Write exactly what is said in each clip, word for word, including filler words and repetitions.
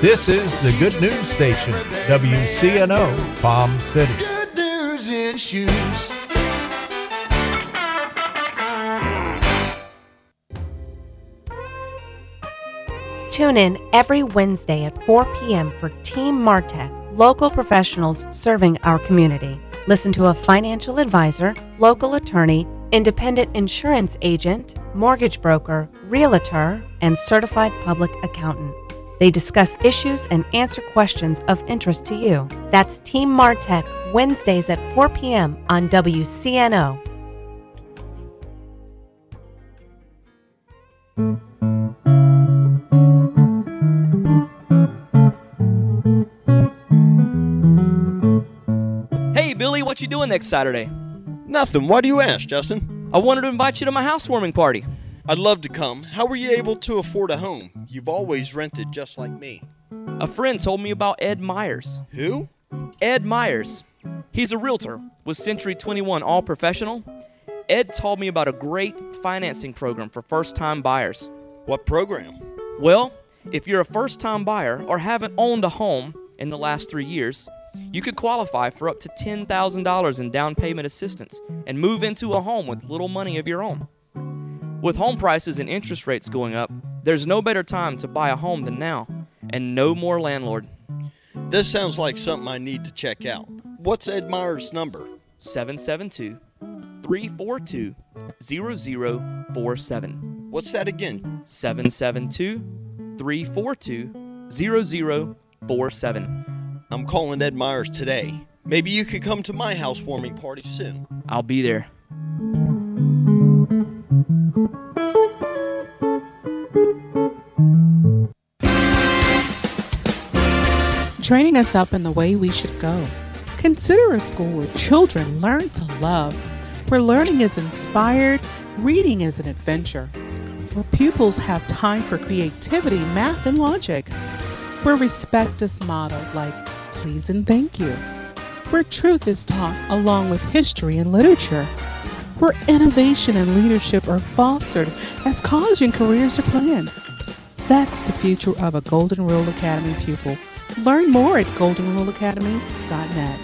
This is the Good News Station, W C N O, Palm City. Good news in shoes. Tune in every Wednesday at four p.m. for Team Martech, local professionals serving our community. Listen to a financial advisor, local attorney, independent insurance agent, mortgage broker, realtor, and certified public accountant. They discuss issues and answer questions of interest to you. That's Team Martech, Wednesdays at four p.m. on W C N O. Hey, Billy, what you doing next Saturday? Nothing. Why do you ask, Justin? I wanted to invite you to my housewarming party. I'd love to come. How were you able to afford a home? You've always rented just like me. A friend told me about Ed Myers. Who? Ed Myers. He's a realtor with Century twenty-one All Professional. Ed told me about a great financing program for first-time buyers. What program? Well, if you're a first-time buyer or haven't owned a home in the last three years, you could qualify for up to ten thousand dollars in down payment assistance and move into a home with little money of your own. With home prices and interest rates going up, there's no better time to buy a home than now, and no more landlord. This sounds like something I need to check out. What's Ed Myers' number? seven seven two, three four two, zero zero four seven. What's that again? seven seven two, three four two, zero zero four seven. I'm calling Ed Myers today. Maybe you could come to my housewarming party soon. I'll be there. Training us up in the way we should go. Consider a school where children learn to love, where learning is inspired, reading is an adventure, where pupils have time for creativity, math, and logic, where respect is modeled like please and thank you, where truth is taught along with history and literature, where innovation and leadership are fostered as college and careers are planned. That's the future of a Golden Rule Academy pupil. Learn more at golden rule academy dot net.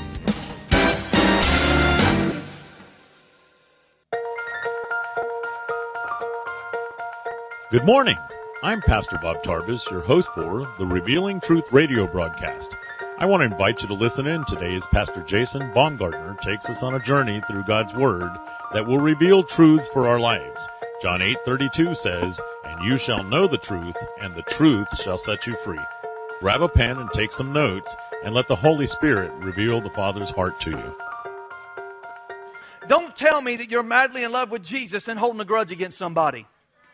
Good morning. I'm Pastor Bob Tarbus, your host for the Revealing Truth radio broadcast. I want to invite you to listen in today as Pastor Jason Baumgartner takes us on a journey through God's Word that will reveal truths for our lives. John eight thirty-two says, "And you shall know the truth, and the truth shall set you free." Grab a pen and take some notes, and let the Holy Spirit reveal the Father's heart to you. Don't tell me that you're madly in love with Jesus and holding a grudge against somebody.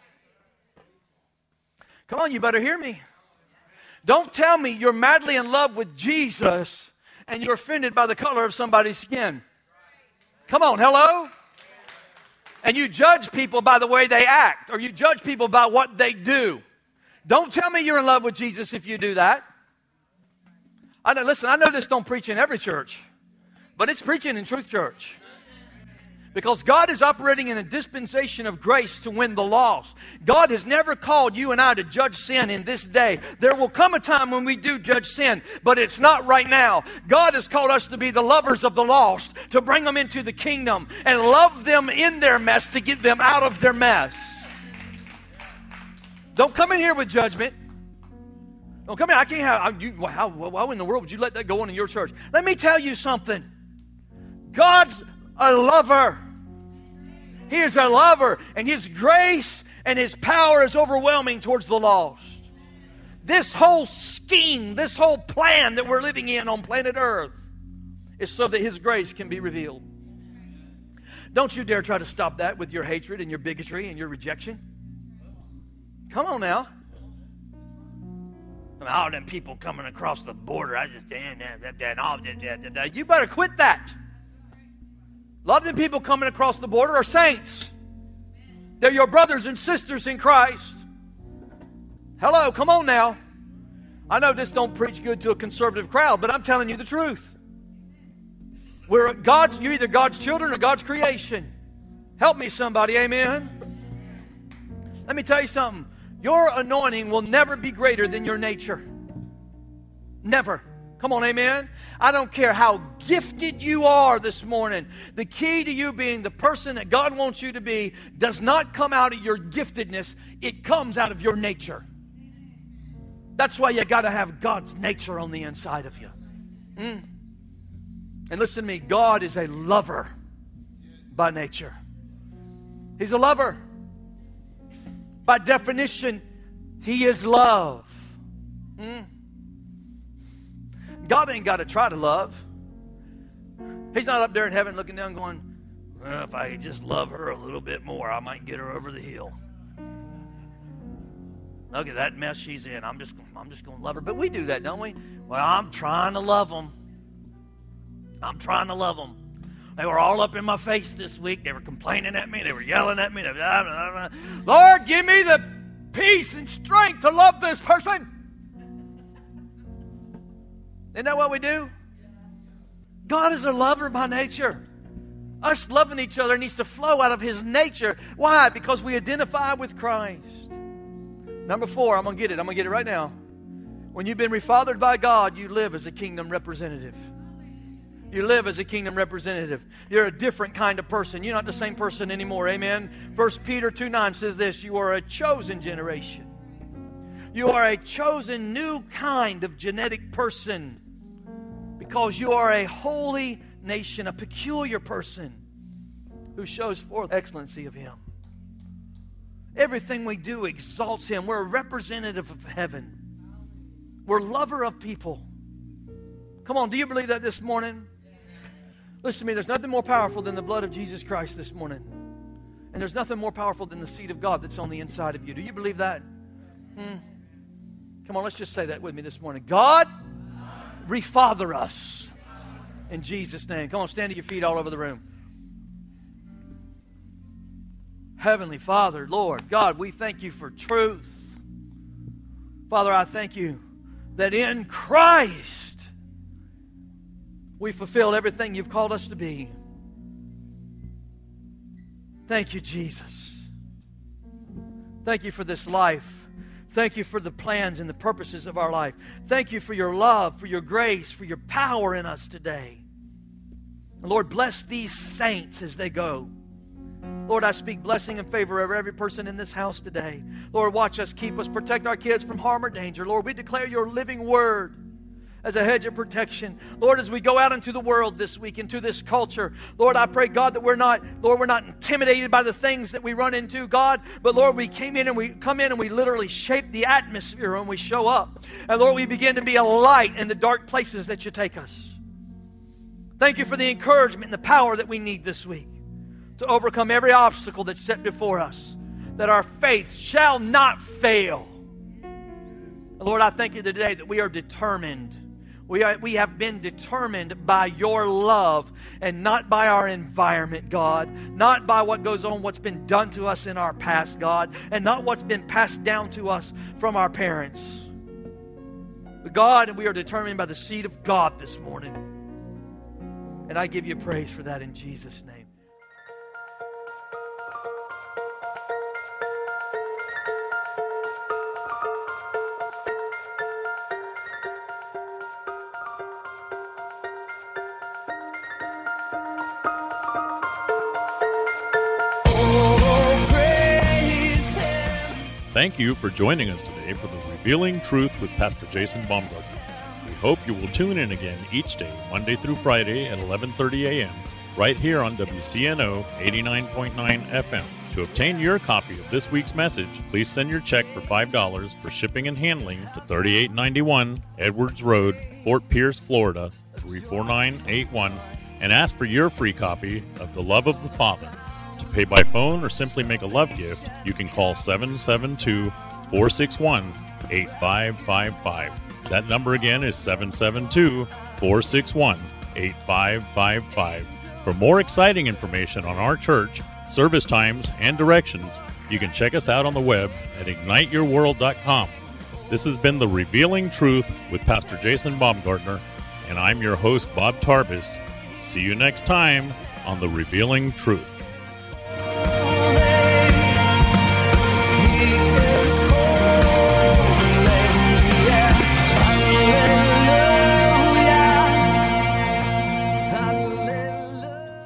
Come on, you better hear me. Don't tell me you're madly in love with Jesus and you're offended by the color of somebody's skin. Come on, hello? And you judge people by the way they act, or you judge people by what they do. Don't tell me you're in love with Jesus if you do that. I know, listen, I know this don't preach in every church, but it's preaching in Truth Church. Because God is operating in a dispensation of grace to win the lost. God has never called you and I to judge sin in this day. There will come a time when we do judge sin, but it's not right now. God has called us to be the lovers of the lost, to bring them into the kingdom and love them in their mess to get them out of their mess. Don't come in here with judgment. Don't come in. I can't have. I, you, how, how in the world would you let that go on in your church? Let me tell you something. God's a lover. He is a lover, and His grace and His power is overwhelming towards the lost. This whole scheme, this whole plan that we're living in on planet Earth is so that His grace can be revealed. Don't you dare try to stop that with your hatred and your bigotry and your rejection. Come on now. I mean, all them people coming across the border, I just, damn, that, that, that, all that, that, that. You better quit that. A lot of the people coming across the border are saints. They're your brothers and sisters in Christ. Hello, come on now. I know this don't preach good to a conservative crowd, but I'm telling you the truth. We're God's, you're either God's children or God's creation. Help me somebody, amen? Let me tell you something. Your anointing will never be greater than your nature. Never. Come on, amen? I don't care how gifted you are this morning. The key to you being the person that God wants you to be does not come out of your giftedness. It comes out of your nature. That's why you got to have God's nature on the inside of you. Mm. And listen to me, God is a lover by nature. He's a lover. By definition, He is love. Mm. God ain't got to try to love. He's not up there in heaven looking down going, well, if I just love her a little bit more, I might get her over the hill. Look at that mess she's in. I'm just, I'm just going to love her. But we do that, don't we? Well, I'm trying to love them. I'm trying to love them. They were all up in my face this week. They were complaining at me. They were yelling at me. They were, blah, blah, blah. Lord, give me the peace and strength to love this person. Isn't that what we do? God is a lover by nature. Us loving each other needs to flow out of His nature. Why? Because we identify with Christ. Number four, I'm going to get it. I'm going to get it right now. When you've been refathered by God, you live as a kingdom representative. You live as a kingdom representative. You're a different kind of person. You're not the same person anymore. Amen. First Peter two nine says this, you are a chosen generation. You are a chosen new kind of genetic person because you are a holy nation, a peculiar person who shows forth excellency of Him. Everything we do exalts Him. We're a representative of heaven. We're a lover of people. Come on, do you believe that this morning? Listen to me, there's nothing more powerful than the blood of Jesus Christ this morning. And there's nothing more powerful than the seed of God that's on the inside of you. Do you believe that? Hmm. Come on, let's just say that with me this morning. God, refather us. In Jesus' name. Come on, stand to your feet all over the room. Heavenly Father, Lord, God, we thank you for truth. Father, I thank you that in Christ we fulfill everything you've called us to be. Thank you, Jesus. Thank you for this life. Thank you for the plans and the purposes of our life. Thank you for your love, for your grace, for your power in us today. And Lord, bless these saints as they go. Lord, I speak blessing and favor over every person in this house today. Lord, watch us, keep us, protect our kids from harm or danger. Lord, we declare your living word as a hedge of protection. Lord, as we go out into the world this week, into this culture, Lord, I pray, God, that we're not, Lord, we're not intimidated by the things that we run into, God, but Lord, we came in and we come in and we literally shape the atmosphere when we show up. And Lord, we begin to be a light in the dark places that you take us. Thank you for the encouragement and the power that we need this week to overcome every obstacle that's set before us, that our faith shall not fail. And Lord, I thank you today that we are determined. We, are, we have been determined by your love and not by our environment, God. Not by what goes on, what's been done to us in our past, God. And not what's been passed down to us from our parents. But God, we are determined by the seed of God this morning. And I give you praise for that in Jesus' name. Thank you for joining us today for the Revealing Truth with Pastor Jason Baumgartner. We hope you will tune in again each day, Monday through Friday at eleven thirty a.m., right here on W C N O eighty-nine point nine F M. To obtain your copy of this week's message, please send your check for five dollars for shipping and handling to thirty-eight ninety-one Edwards Road, Fort Pierce, Florida, three four nine eight one, and ask for your free copy of The Love of the Father. To pay by phone or simply make a love gift, you can call seven seven two, four six one, eight five five five. That number again is seven seven two, four six one, eight five five five. For more exciting information on our church, service times, and directions, you can check us out on the web at ignite your world dot com. This has been The Revealing Truth with Pastor Jason Baumgartner, and I'm your host, Bob Tarbis. See you next time on The Revealing Truth. He is holy, yeah.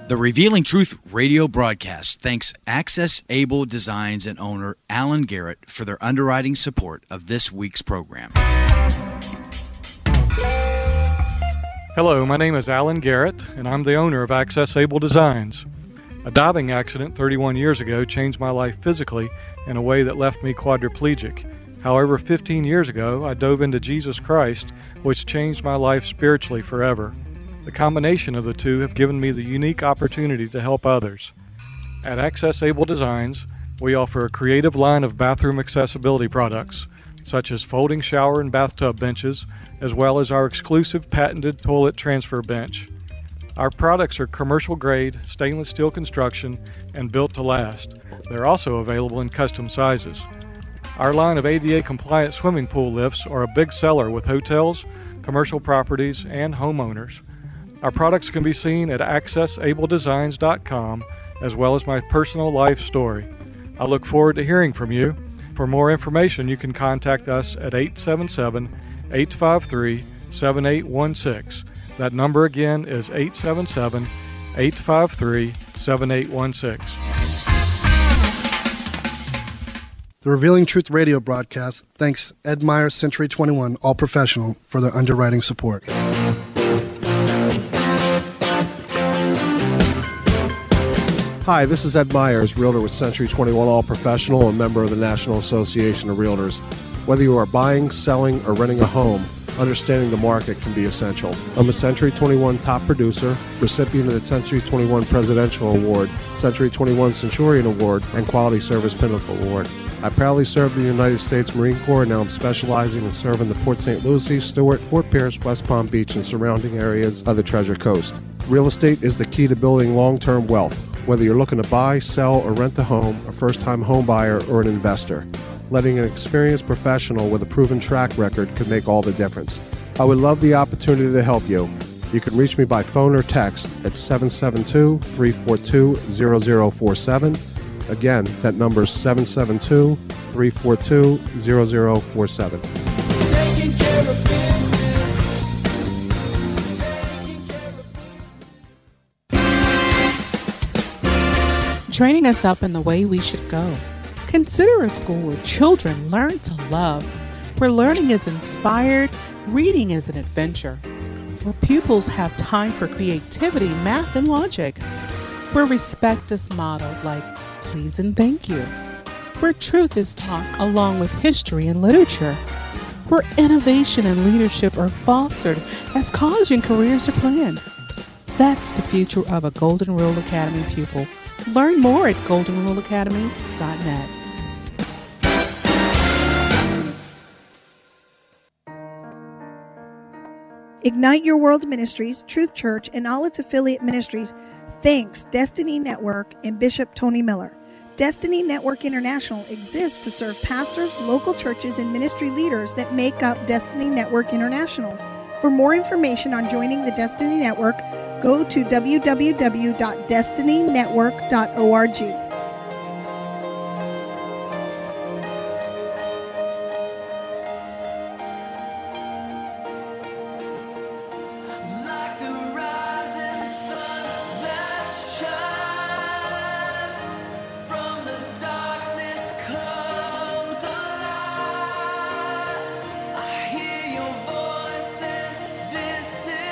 The Revealing Truth radio broadcast thanks Access Able Designs and owner Alan Garrett for their underwriting support of this week's program. Hello, my name is Alan Garrett, and I'm the owner of Access Able Designs. A diving accident thirty-one years ago changed my life physically in a way that left me quadriplegic. However, fifteen years ago, I dove into Jesus Christ, which changed my life spiritually forever. The combination of the two have given me the unique opportunity to help others. At Access Able Designs, we offer a creative line of bathroom accessibility products, such as folding shower and bathtub benches, as well as our exclusive patented toilet transfer bench. Our products are commercial grade, stainless steel construction, and built to last. They're also available in custom sizes. Our line of A D A compliant swimming pool lifts are a big seller with hotels, commercial properties, and homeowners. Our products can be seen at access able designs dot com, as well as my personal life story. I look forward to hearing from you. For more information, you can contact us at eight seven seven, eight five three, seven eight one six. That number again is eight seven seven, eight five three, seven eight one six. The Revealing Truth radio broadcast thanks Ed Meyer Century twenty-one All Professional for their underwriting support. Hi, this is Ed Myers, Realtor with Century twenty-one All Professional and member of the National Association of Realtors. Whether you are buying, selling, or renting a home, understanding the market can be essential. I'm a Century twenty-one top producer, recipient of the Century twenty-one Presidential Award, Century twenty-one Centurion Award, and Quality Service Pinnacle Award. I proudly served the United States Marine Corps, and now I'm specializing in serving the Port Saint Lucie, Stewart, Fort Pierce, West Palm Beach, and surrounding areas of the Treasure Coast. Real estate is the key to building long-term wealth. Whether you're looking to buy, sell, or rent a home, a first-time home buyer, or an investor, letting an experienced professional with a proven track record can make all the difference. I would love the opportunity to help you. You can reach me by phone or text at seven seven two, three four two, zero zero four seven. Again, that number is seven seven two, three four two, zero zero four seven. Taking care of business. Training us up in the way we should go. Consider a school where children learn to love, where learning is inspired, reading is an adventure, where pupils have time for creativity, math, and logic, where respect is modeled like please and thank you, where truth is taught along with history and literature, where innovation and leadership are fostered as college and careers are planned. That's the future of a Golden Rule Academy pupil. Learn more at golden rule academy dot net. Ignite Your World Ministries, Truth Church, and all its affiliate ministries thanks Destiny Network and Bishop Tony Miller. Destiny Network International exists to serve pastors, local churches, and ministry leaders that make up Destiny Network International. For more information on joining the Destiny Network, go to w w w dot destiny network dot org.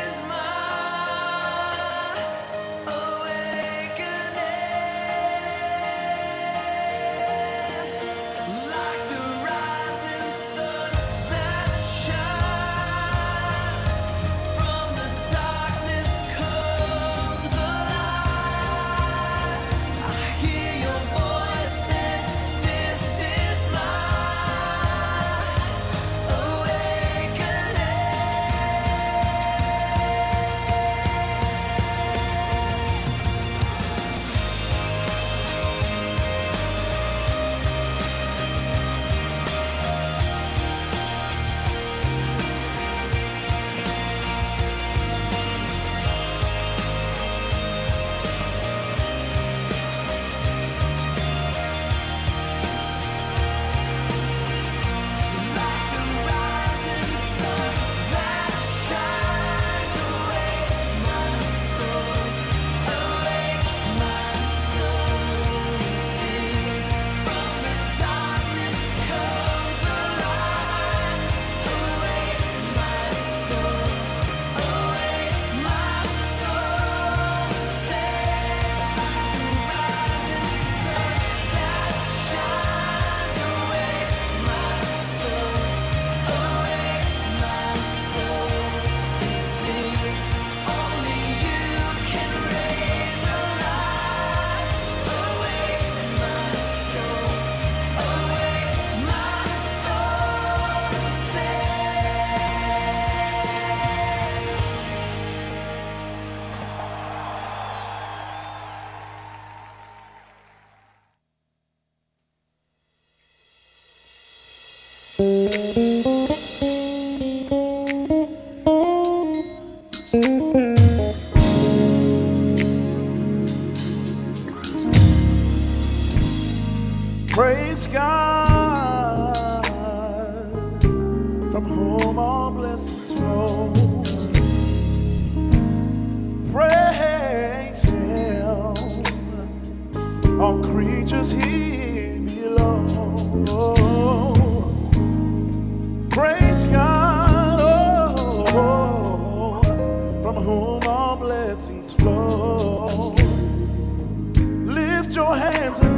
Awakening.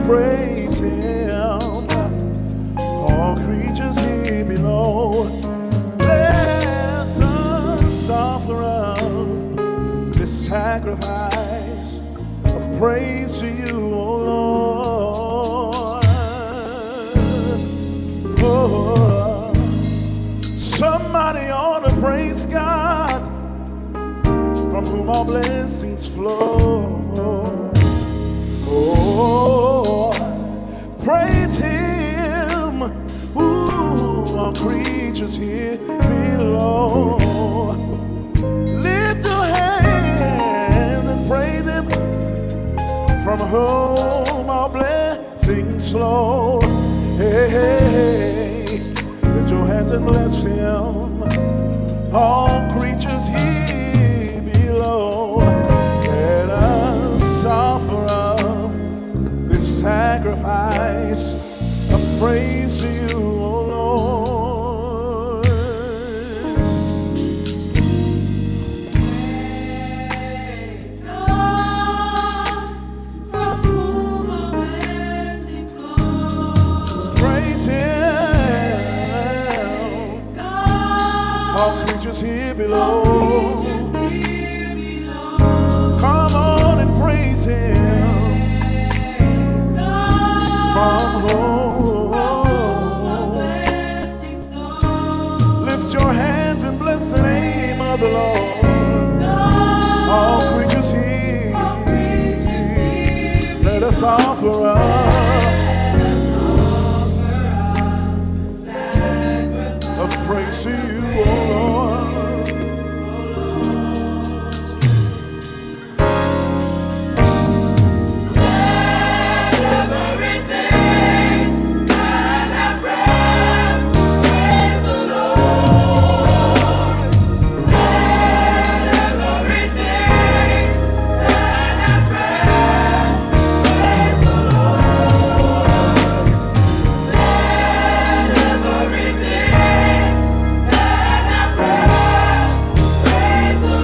praise him. All creatures here below, bless us, offer up this sacrifice of praise to you, O Lord. Oh, somebody ought to praise God, from whom all blessings flow. Oh, praise him, ooh, all creatures here below. Lift your hand and praise him, from whom all blessings flow. Hey, hey, hey, lift your hands and bless him, all creatures here below. Let us offer up this sacrifice of praise to you, O Lord. Praise God, from whom all blessings flow. Praise him, Praise God, all creatures here below. creatures here below. Come on and praise him, Praise God, from whom all blessings flow. lift your hands and bless the name of the Lord. God, All creatures here, all creatures here let us offer up of praise to you, O Lord. everything that hath breath, praise the Lord. Let everything that hath breath, praise the Lord. Let everything that hath breath, praise the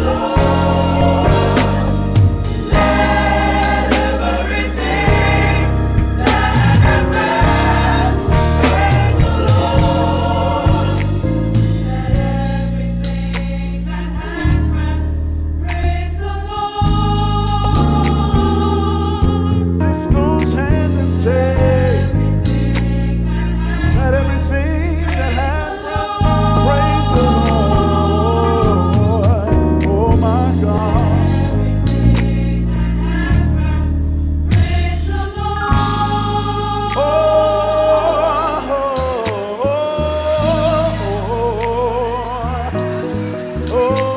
Lord. Let everything that hath breath, praise the Lord. Let everything that hath breath, praise the Lord. Lift those hands and say, let everything that has breath praise the Lord. Oh my God. Praise the Lord. Oh, oh, oh,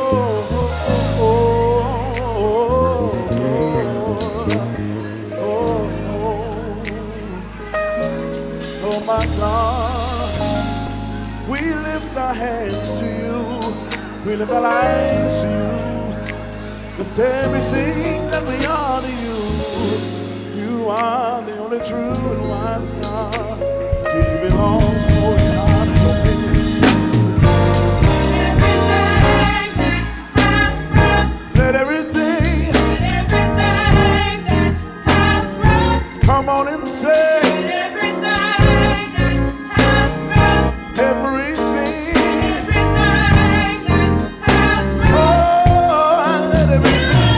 oh my God. We lift our hands to you. We lift our lives to you. Lift everything that we are to you. You are the only true and wise God. To you belongs glory and honor and dominion. Let everything, come on and say, everything. Oh, let everything.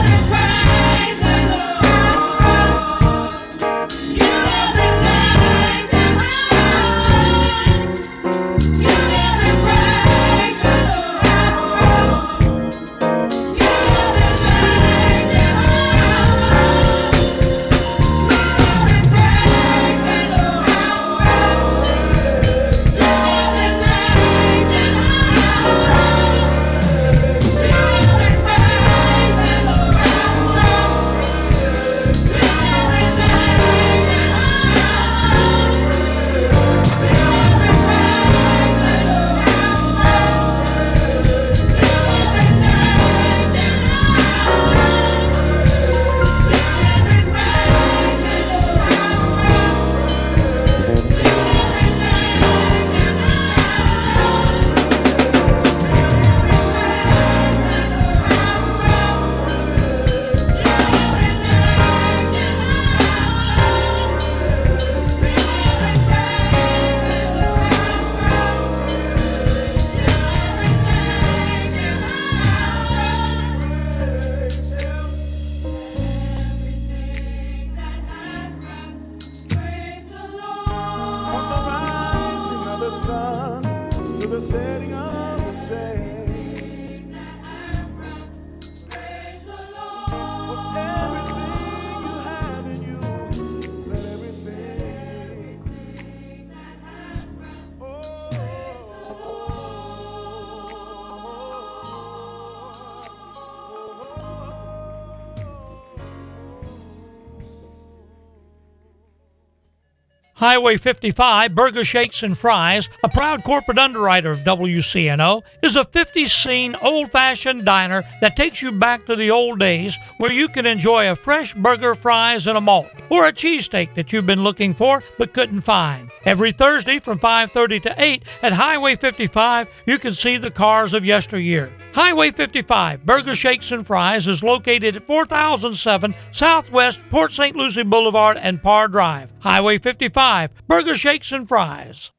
Highway fifty-five Burger Shakes and Fries, a proud corporate underwriter of W C N O, is a fifties-scene old-fashioned diner that takes you back to the old days where you can enjoy a fresh burger, fries, and a malt, or a cheesesteak that you've been looking for but couldn't find. Every Thursday from five thirty to eight at Highway fifty-five, you can see the cars of yesteryear. Highway fifty-five Burger Shakes and Fries is located at four thousand seven Southwest Port Saint Lucie Boulevard and Parr Drive. Highway fifty-five Burger Shakes and Fries.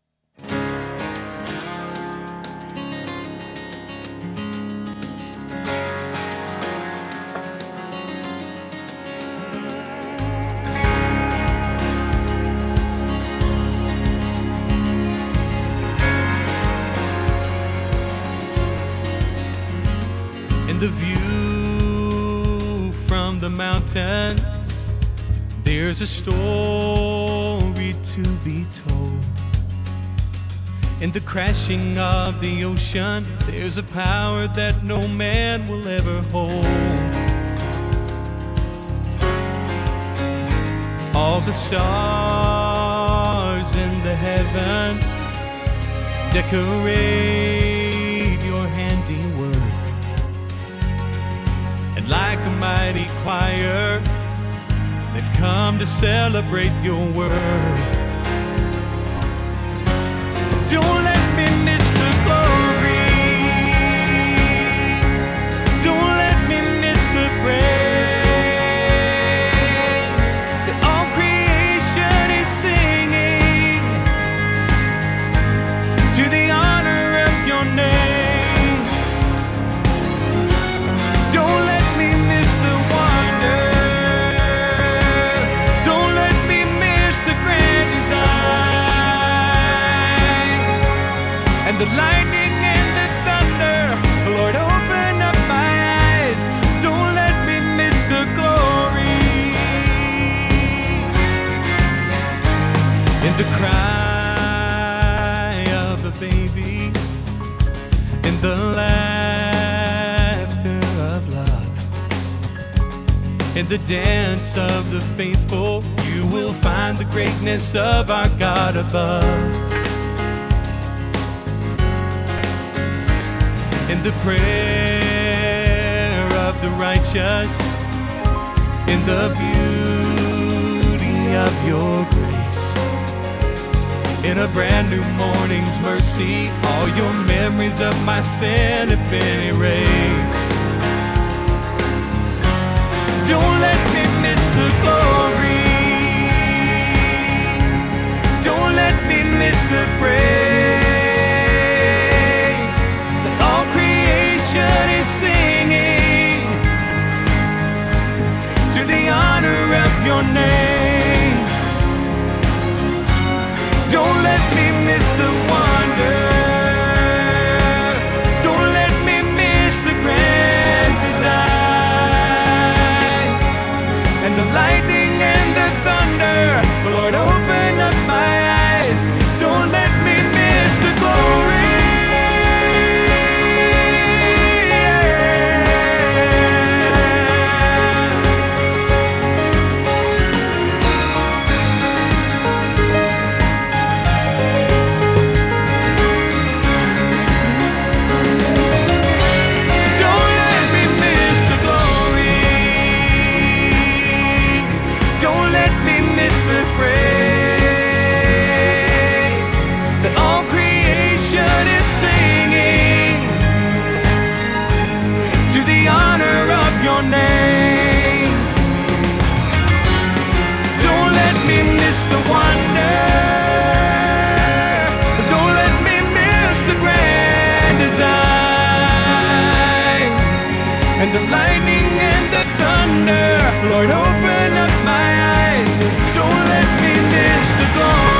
In the view from the mountains, there's a story to be told. In the crashing of the ocean, there's a power that no man will ever hold. All the stars in the heavens decorate your handiwork, and like a mighty choir, they've come to celebrate your worth. Don't let me miss the glory. Don't let me miss the praise that all creation is singing to the honor of your name. Don't let me miss the wonder. Don't let me miss the grand design and the lightning and the thunder. Lord, open up my eyes. Don't let me miss the glory. In the cry of the baby, in the laughter of love, in the dance of the faithful, you will find the greatness of our God above. In the prayer of the righteous, in the beauty of your grace, in a brand new morning's mercy, all your memories of my sin have been erased. Don't let me miss the glory. Don't let me miss the praise that all creation is singing to the honor of your name. Don't let me miss the wonder. Don't let me miss the grand design and the lightning and the thunder. Lord, open up my eyes. Don't let me miss the glory. Don't let me miss the glory. Don't let me miss the praise that all creation is singing to the honor of your name. Don't let me miss the wonder. Don't let me miss the grand design and the lightning and the thunder. Lord, open up my eyes. Don't let me miss the glory.